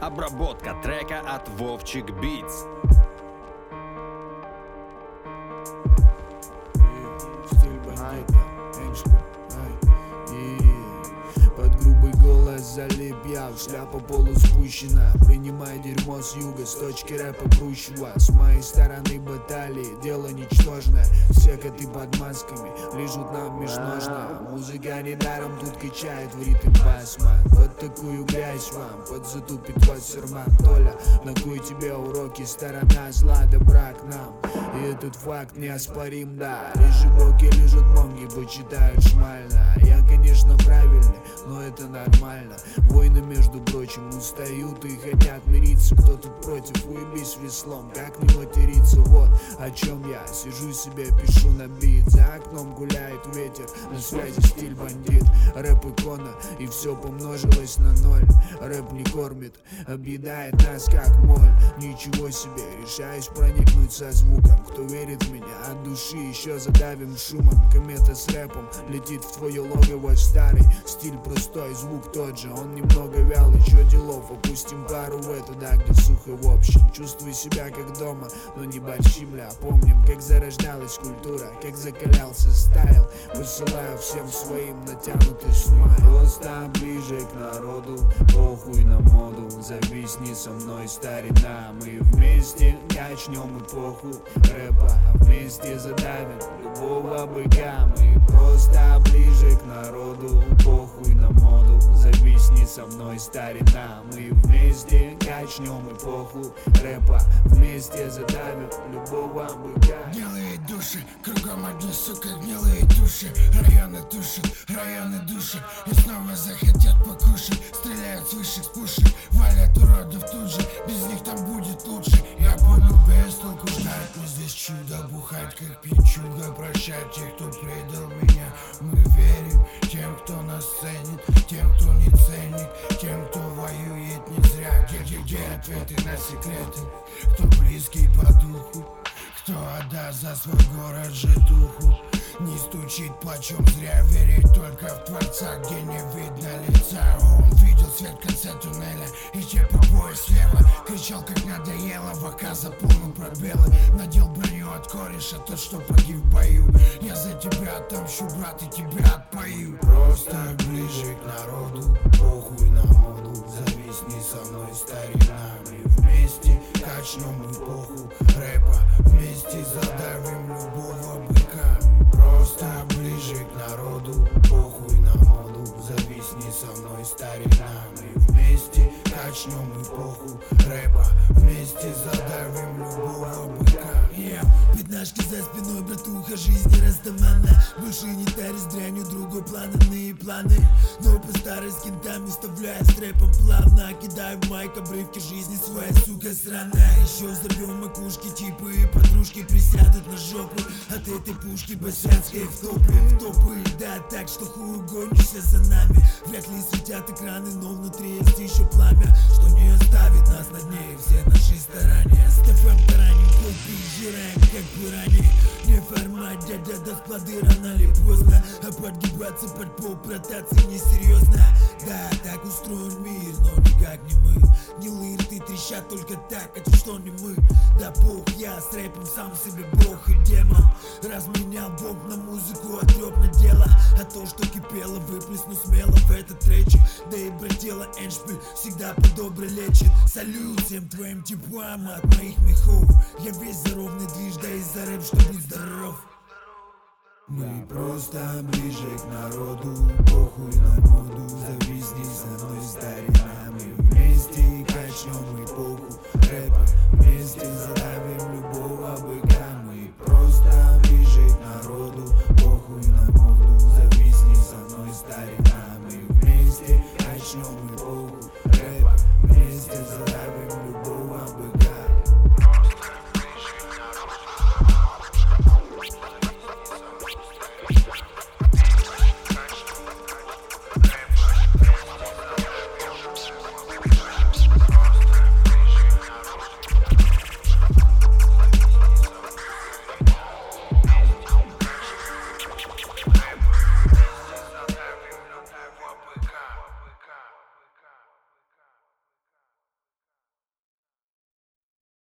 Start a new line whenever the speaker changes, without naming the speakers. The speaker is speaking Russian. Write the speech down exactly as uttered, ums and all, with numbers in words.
Обработка трека от Вовчик Битс.
Стиль бандита, Эншпиль, под грубый голос залип я, шляпа полуспущена. Принимай дерьмо с юга, с точки рэпа прущего. С моей стороны баталии, дело ничтожное. Все коты под масками лежат нам межножно. Музыка недаром тут качает в ритм басма. Под такую грязь вам подзатупит вас серман. Толя, на кой тебе уроки, сторона зла, добра к нам. И этот факт неоспорим, да. Лежебоки лежат бомги, почитают шмально. Я, конечно, правильный, но это нормально. Войны, между прочим, устают и хотят мириться. Кто тут против, уебись веслом, как не материться. Вот о чем я, сижу себе, пишу на бит. За окном гуляет ветер, на связи стиль бандит. Рэп икона, и все помножилось на ноль. Рэп не кормит, объедает нас как моль. Ничего себе, решаюсь проникнуть со звуком. Кто верит в меня от души, еще задавим шумом. Комета с рэпом летит в твое логово. Старый стиль простой, звук тот же. Он немного вялый, чё делов? Опустим пару в эту, да, где сухо в общем. Чувствуй себя как дома, но не большим, ля. Помним, как зарождалась культура, как закалялся стайл. Высылаю всем своим натянутый смайл. Просто ближе к народу, похуй на моду. Зависни со мной, старина. Мы вместе качнем эпоху рэпа, а вместе задавим любого быка. Мы просто ближе к народу, похуй на моду. Зависни со мной, старина. Мы вместе качнем эпоху рэпа, вместе задавим любого быка.
Гнилые души, кругом одни, сука, гнилые души. Районы тушат, районы душат. И снова захотят покушать. Стреляют с высших пушек, валят уродов тут же. Без них там будет лучше. Я понял, без толку ждать. Мы здесь чудо, бухать как пичуга. Прощать тех, кто предал меня. Мы верим тем, кто нас ценит, тем, кто не ценит, тем, кто воюет не зря. Где, где, где ответы на секреты? Кто близкий по духу? Кто отдаст за свой город житуху? Не стучит почем зря, верить только в Творца, где не видно лица. Он видел свет в конце туннеля и те побои слева. Кричал, как надоело, ВК заполнил пробелы. Надел броню от кореша, тот, что погиб в бою. Я за тебя отомщу, брат, и тебя отпою. Просто ближе к народу, похуй на моду. Зависни со мной, старина. Мы вместе качнем эпоху рэпа, вместе задавим любого быка. Просто ближе к народу, похуй на моду. Зависни со мной, старина. Мы вместе качнем эпоху рэпа, вместе задавим любого быка. Yeah. Пятнашки за спиной, братуха, жизнь растаманна. Больше не таришь дрянью, другой план, иные планы. Но по старой с кентами вставляя с рэпом плавно. Кидаю в майк обрывки жизни своя, сука, сраная. Еще взорвем макушки, типы и подружки присядут на жопу от этой пушки босянской в топе, в топы. Да, так что хуй гонишься за нами. Вряд ли светят экраны, но внутри есть еще пламя, что не оставит нас на дне, все нашей стороне. С ТФМ тараним, копии жираем, как пираньи. Не формат, дядя даст плоды рано или поздно. А подгибаться под пол ротации несерьезно. Да, так устроен мир, но никак не мы. Гнилые рты трещат только так, это что не мы. Да бог, я с рэпом сам себе бог и демон. Разменял бомб на музыку, отрёб на дело. А то, что кипело, выплесну смело в этот речик. Да и братела Эншпиль всегда по-добре лечит. Салют всем твоим теплам от моих мехов. Я весь за ровный движ, да и за рэп, что будь здоров. Мы просто ближе к народу, похуй на моду. Зависни со мной, старина. Мы вместе качнем эпоху рэпа, вместе за